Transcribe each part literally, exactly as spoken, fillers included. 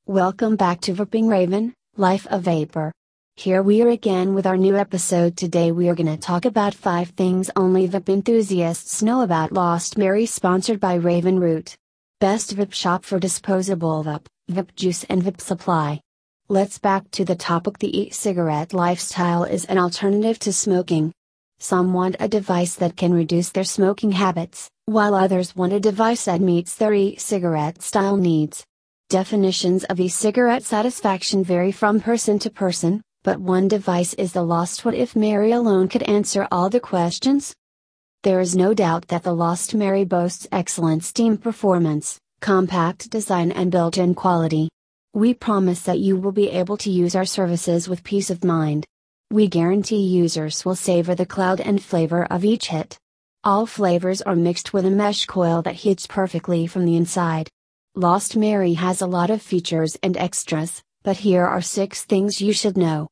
Welcome back to Vaping Raven, Life of Vapor. Here we are again with our new episode. Today we are gonna talk about five things only vape enthusiasts know about Lost Mary, sponsored by Raven Root. Best vape shop for disposable vape, vape juice and vape supply. Let's back to the topic. The e-cigarette lifestyle is an alternative to smoking. Some want a device that can reduce their smoking habits, while others want a device that meets their e-cigarette style needs. Definitions of e-cigarette satisfaction vary from person to person, but one device is the Lost. What if Mary alone could answer all the questions? There is no doubt that the Lost Mary boasts excellent steam performance, compact design and built-in quality. We promise that you will be able to use our services with peace of mind. We guarantee users will savor the cloud and flavor of each hit. All flavors are mixed with a mesh coil that heats perfectly from the inside. Lost Mary has a lot of features and extras, but here are six things you should know.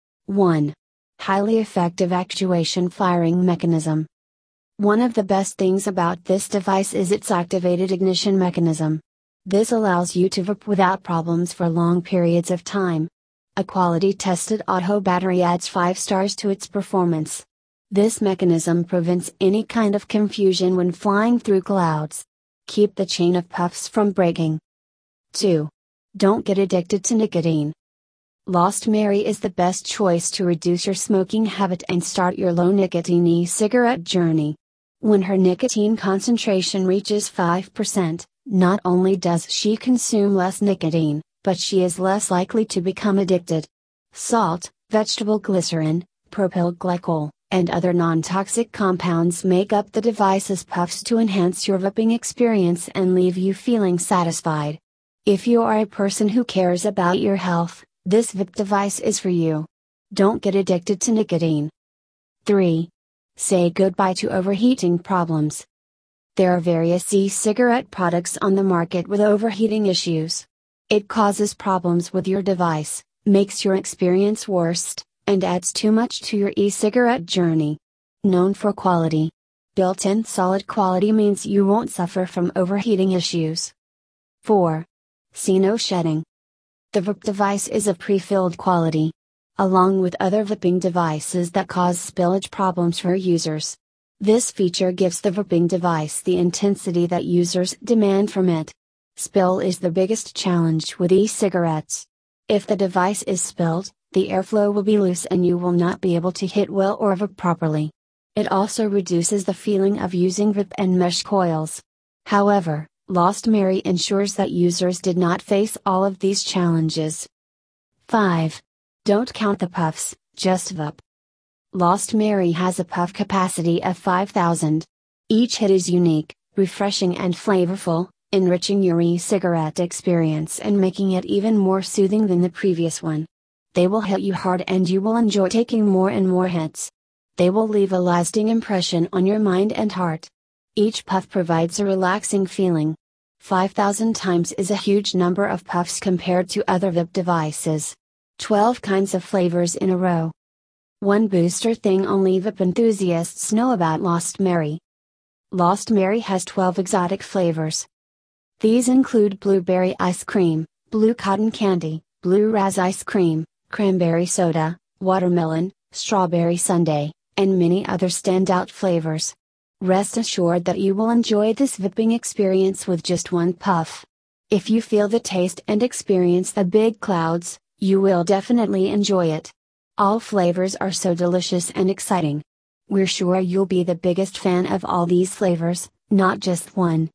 one. Highly effective actuation firing mechanism. One of the best things about this device is its activated ignition mechanism. This allows you to vape without problems for long periods of time. A quality-tested auto battery adds five stars to its performance. This mechanism prevents any kind of confusion when flying through clouds. Keep the chain of puffs from breaking. two. Don't get addicted to nicotine. Lost Mary is the best choice to reduce your smoking habit and start your low nicotine e-cigarette journey. When her nicotine concentration reaches five percent, not only does she consume less nicotine, but she is less likely to become addicted. Salt, vegetable glycerin, propyl glycol, and other non-toxic compounds make up the device's puffs to enhance your vaping experience and leave you feeling satisfied. If you are a person who cares about your health, this vape device is for you. Don't get addicted to nicotine. three. Say goodbye to overheating problems. There are various e-cigarette products on the market with overheating issues. It causes problems with your device, makes your experience worse, and adds too much to your e-cigarette journey. Known for quality. Built-in solid quality means you won't suffer from overheating issues. four. See no shedding. The vape device is of pre-filled quality. Along with other vaping devices that cause spillage problems for users. This feature gives the vaping device the intensity that users demand from it. Spill is the biggest challenge with e-cigarettes. If the device is spilled, the airflow will be loose and you will not be able to hit well or vape properly. It also reduces the feeling of using vape and mesh coils. However, Lost Mary ensures that users did not face all of these challenges. five. Don't count the puffs, just vape. Lost Mary has a puff capacity of five thousand. Each hit is unique, refreshing and flavorful, enriching your e-cigarette experience and making it even more soothing than the previous one. They will hit you hard and you will enjoy taking more and more hits. They will leave a lasting impression on your mind and heart. Each puff provides a relaxing feeling. five thousand times is a huge number of puffs compared to other vape devices. twelve kinds of flavors in a row. One booster thing only vape enthusiasts know about Lost Mary. Lost Mary has twelve exotic flavors. These include blueberry ice cream, blue cotton candy, blue raz ice cream, cranberry soda, watermelon, strawberry sundae, and many other standout flavors. Rest assured that you will enjoy this vaping experience with just one puff. If you feel the taste and experience the big clouds, you will definitely enjoy it. All flavors are so delicious and exciting. We're sure you'll be the biggest fan of all these flavors, not just one.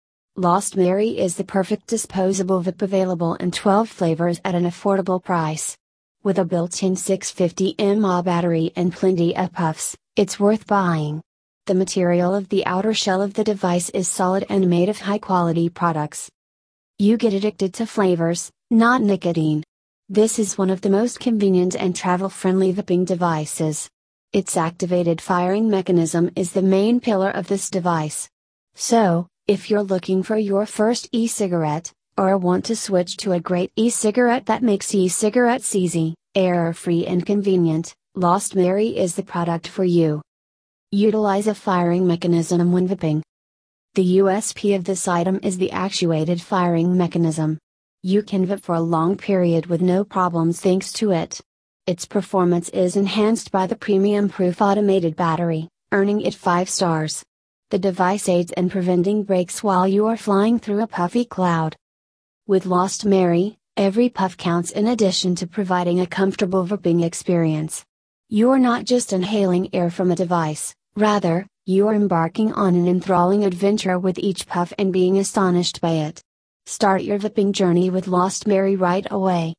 Lost Mary is the perfect disposable vape, available in twelve flavors at an affordable price. With a built-in six hundred fifty milliamp hour battery and plenty of puffs, it's worth buying. The material of the outer shell of the device is solid and made of high-quality products. You get addicted to flavors, not nicotine. This is one of the most convenient and travel-friendly vaping devices. Its activated firing mechanism is the main pillar of this device. So, if you're looking for your first e-cigarette, or want to switch to a great e-cigarette that makes e-cigarettes easy, error-free and convenient, Lost Mary is the product for you. Utilize a firing mechanism when vaping. The U S P of this item is the actuated firing mechanism. You can vape for a long period with no problems thanks to it. Its performance is enhanced by the premium-proof automated battery, earning it five stars. The device aids in preventing breaks while you are flying through a puffy cloud. With Lost Mary, every puff counts in addition to providing a comfortable vaping experience. You are not just inhaling air from a device, rather, you are embarking on an enthralling adventure with each puff and being astonished by it. Start your vaping journey with Lost Mary right away.